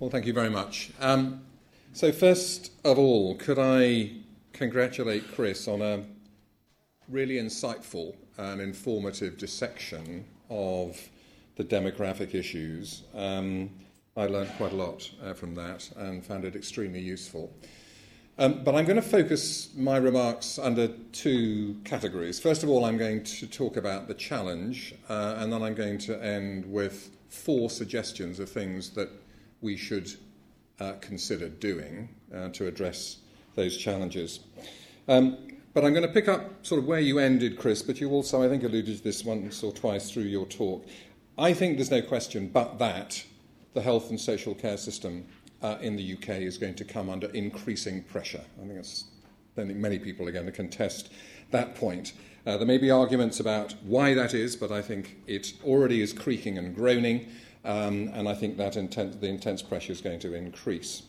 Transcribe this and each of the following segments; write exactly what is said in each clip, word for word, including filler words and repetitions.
Well, thank you very much. Um, so first of all, could I congratulate Chris on a really insightful and informative dissection of the demographic issues. Um, I learned quite a lot uh, from that and found it extremely useful. Um, but I'm going to focus my remarks under two categories. First of all, I'm going to talk about the challenge, uh, and then I'm going to end with four suggestions of things that we should uh, consider doing uh, to address those challenges. Um, but I'm going to pick up sort of where you ended, Chris, but you also, I think, alluded to this once or twice through your talk. I think there's no question but that the health and social care system uh, in the U K is going to come under increasing pressure. I think, it's, I think many people are going to contest that point. Uh, there may be arguments about why that is, but I think it already is creaking and groaning. Um, and I think that inten- the intense pressure is going to increase.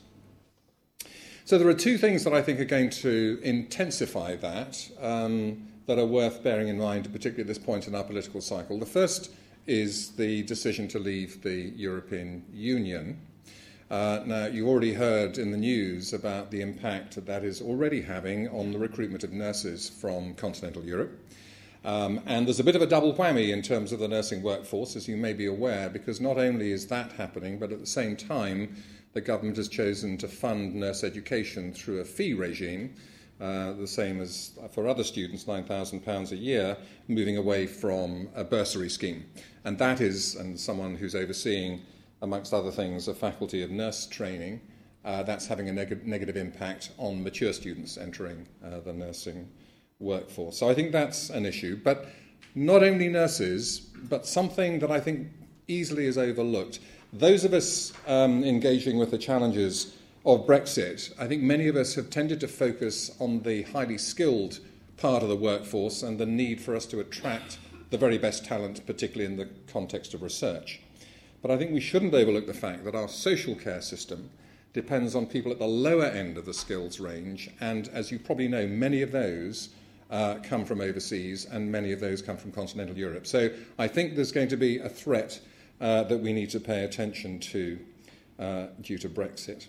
So there are two things that I think are going to intensify that, um, that are worth bearing in mind, particularly at this point in our political cycle. The first is the decision to leave the European Union. Uh, now, you already heard in the news about the impact that that is already having on the recruitment of nurses from continental Europe. Um, and there's a bit of a double whammy in terms of the nursing workforce, as you may be aware, because not only is that happening, but at the same time, the government has chosen to fund nurse education through a fee regime, uh, the same as for other students, nine thousand pounds a year, moving away from a bursary scheme. And that is, and someone who's overseeing, amongst other things, a faculty of nurse training, uh, that's having a neg- negative impact on mature students entering uh, the nursing workforce. So I think that's an issue. But not only nurses, but something that I think easily is overlooked. Those of us um, engaging with the challenges of Brexit, I think many of us have tended to focus on the highly skilled part of the workforce and the need for us to attract the very best talent, particularly in the context of research. But I think we shouldn't overlook the fact that our social care system depends on people at the lower end of the skills range, and as you probably know, many of those Uh, come from overseas, and many of those come from continental Europe. So I think there's going to be a threat uh, that we need to pay attention to uh, due to Brexit.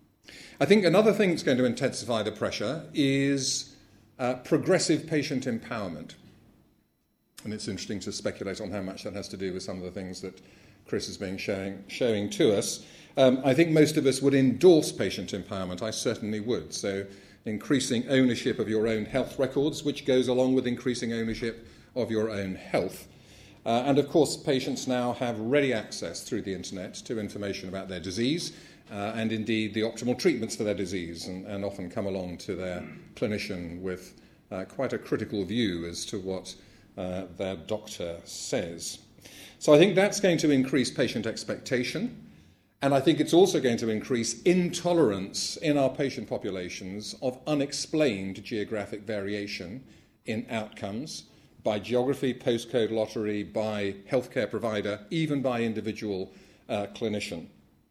I think another thing that's going to intensify the pressure is uh, progressive patient empowerment. And it's interesting to speculate on how much that has to do with some of the things that Chris has been showing, showing to us. Um, I think most of us would endorse patient empowerment. I certainly would. So increasing ownership of your own health records, which goes along with increasing ownership of your own health. Uh, and of course, patients now have ready access through the internet to information about their disease uh, and indeed the optimal treatments for their disease, and, and often come along to their clinician with uh, quite a critical view as to what uh, their doctor says. So I think that's going to increase patient expectation. And I think it's also going to increase intolerance in our patient populations of unexplained geographic variation in outcomes by geography, postcode lottery, by healthcare provider, even by individual uh, clinician.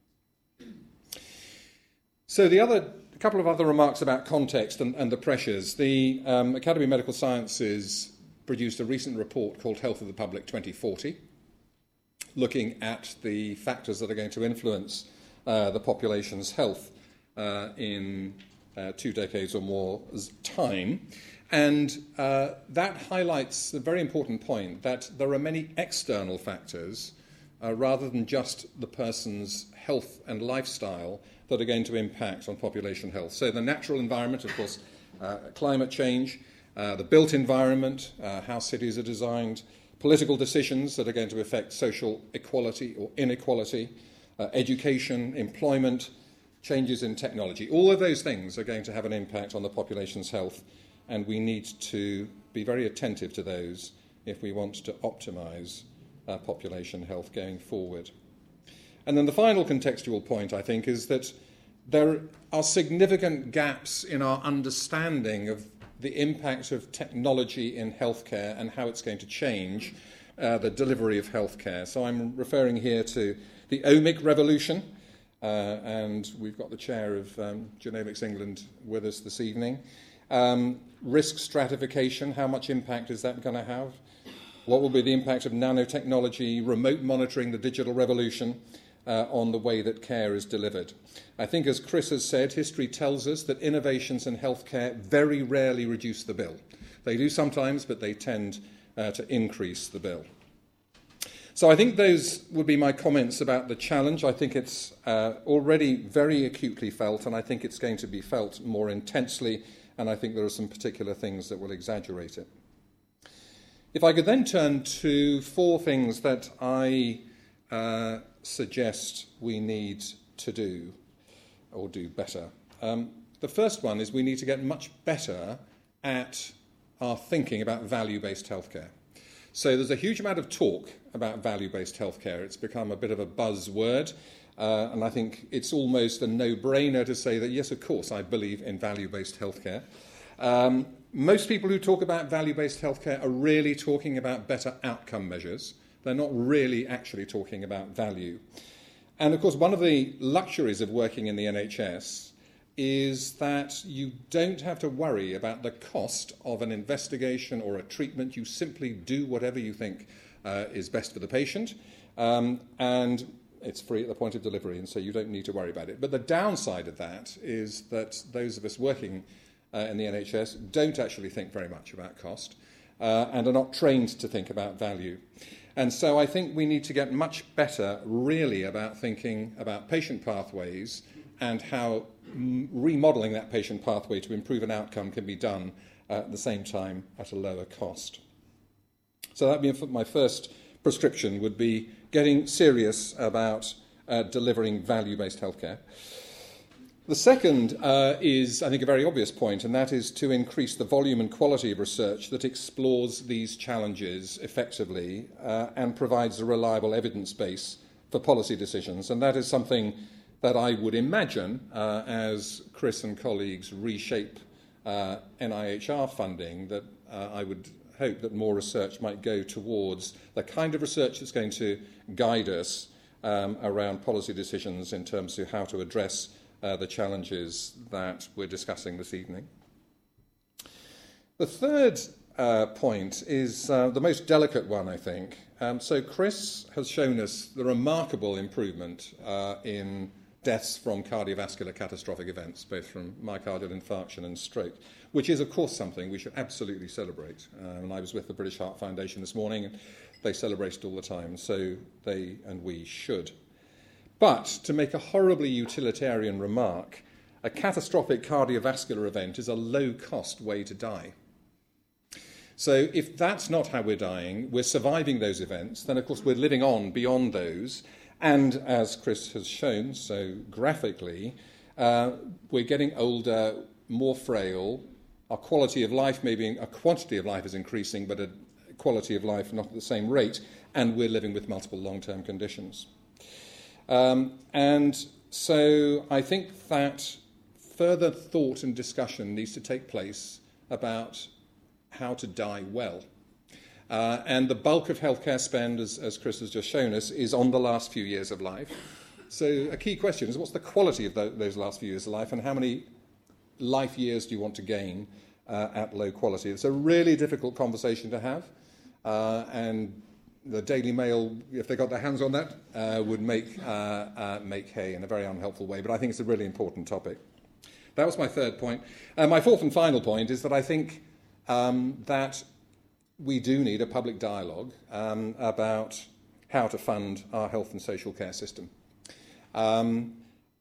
So the other, a couple of other remarks about context and, and the pressures. The um, Academy of Medical Sciences produced a recent report called Health of the Public twenty forty. Looking at the factors that are going to influence uh, the population's health uh, in uh, two decades or more time. And uh, that highlights a very important point, that there are many external factors uh, rather than just the person's health and lifestyle that are going to impact on population health. So the natural environment, of course, uh, climate change, uh, the built environment, uh, how cities are designed, political decisions that are going to affect social equality or inequality, uh, education, employment, changes in technology. All of those things are going to have an impact on the population's health, and we need to be very attentive to those if we want to optimise uh, population health going forward. And then the final contextual point, I think, is that there are significant gaps in our understanding of the impact of technology in healthcare and how it's going to change uh, the delivery of healthcare. So I'm referring here to the omic revolution, uh, and we've got the chair of um, Genomics England with us this evening. Um, risk stratification, how much impact is that going to have? What will be the impact of nanotechnology, remote monitoring, the digital revolution? uh, on the way that care is delivered. I think, as Chris has said, history tells us that innovations in healthcare very rarely reduce the bill. They do sometimes, but they tend uh, to increase the bill. So I think those would be my comments about the challenge. I think it's uh, already very acutely felt, and I think it's going to be felt more intensely, and I think there are some particular things that will exaggerate it. If I could then turn to four things that I uh, suggest we need to do, or do better. Um, the first one is we need to get much better at our thinking about value-based healthcare. So there's a huge amount of talk about value-based healthcare. It's become a bit of a buzzword, uh, and I think it's almost a no-brainer to say that, yes, of course, I believe in value-based healthcare. Um, most people who talk about value-based healthcare are really talking about better outcome measures. They're not really actually talking about value. And, of course, one of the luxuries of working in the N H S is that you don't have to worry about the cost of an investigation or a treatment. You simply do whatever you think uh, is best for the patient, um, and it's free at the point of delivery, and so you don't need to worry about it. But the downside of that is that those of us working uh, in the N H S don't actually think very much about cost uh, and are not trained to think about value. And so I think we need to get much better, really, about thinking about patient pathways and how remodelling that patient pathway to improve an outcome can be done uh, at the same time at a lower cost. So that would be my first prescription, would be getting serious about uh, delivering value-based healthcare. The second uh, is, I think, a very obvious point, and that is to increase the volume and quality of research that explores these challenges effectively uh, and provides a reliable evidence base for policy decisions. And that is something that I would imagine, uh, as Chris and colleagues reshape uh, N I H R funding, that uh, I would hope that more research might go towards the kind of research that's going to guide us um, around policy decisions in terms of how to address uh, the challenges that we're discussing this evening. The third uh, point is uh, the most delicate one, I think. Um, so Chris has shown us the remarkable improvement uh, in deaths from cardiovascular catastrophic events, both from myocardial infarction and stroke, which is, of course, something we should absolutely celebrate. Um, and I was with the British Heart Foundation this morning, and they celebrate it all the time, so they and we should. But to make a horribly utilitarian remark, a catastrophic cardiovascular event is a low-cost way to die. So if that's not how we're dying, we're surviving those events, then, of course, we're living on beyond those. And as Chris has shown so graphically, uh, we're getting older, more frail. Our quality of life, maybe our quantity of life is increasing, but a quality of life not at the same rate, and we're living with multiple long-term conditions. Um, and so I think that further thought and discussion needs to take place about how to die well. Uh, and the bulk of healthcare spend, as, as Chris has just shown us, is on the last few years of life. So a key question is, what's the quality of the, those last few years of life, and how many life years do you want to gain uh, at low quality? It's a really difficult conversation to have, uh, and the Daily Mail, if they got their hands on that, uh, would make, uh, uh, make hay in a very unhelpful way. But I think it's a really important topic. That was my third point. Uh, my fourth and final point is that I think um, that we do need a public dialogue um, about how to fund our health and social care system. Um,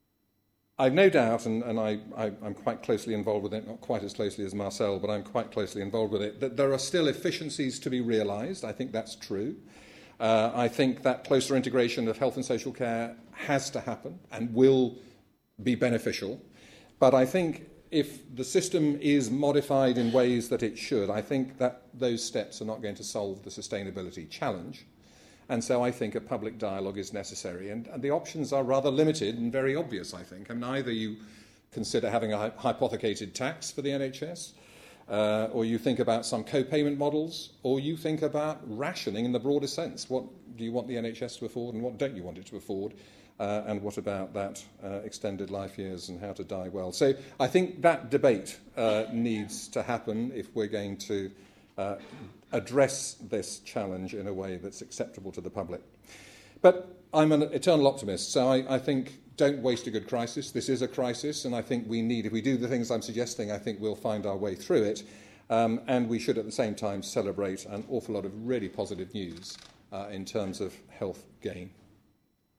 I've no doubt, and, and I, I, I'm quite closely involved with it, not quite as closely as Marcel, but I'm quite closely involved with it, that there are still efficiencies to be realised. I think that's true. Uh, I think that closer integration of health and social care has to happen and will be beneficial. But I think if the system is modified in ways that it should, I think that those steps are not going to solve the sustainability challenge. And so I think a public dialogue is necessary. And, and the options are rather limited and very obvious, I think. I mean, either you consider having a hypothecated tax for the N H S, uh, or you think about some co-payment models, or you think about rationing in the broader sense. What do you want the N H S to afford and what don't you want it to afford? Uh, and what about that uh, extended life years and how to die well? So I think that debate uh, needs to happen if we're going to uh, address this challenge in a way that's acceptable to the public. But I'm an eternal optimist, so I, I think don't waste a good crisis. This is a crisis, and I think we need, if we do the things I'm suggesting, I think we'll find our way through it. Um, and we should at the same time celebrate an awful lot of really positive news uh, in terms of health gain.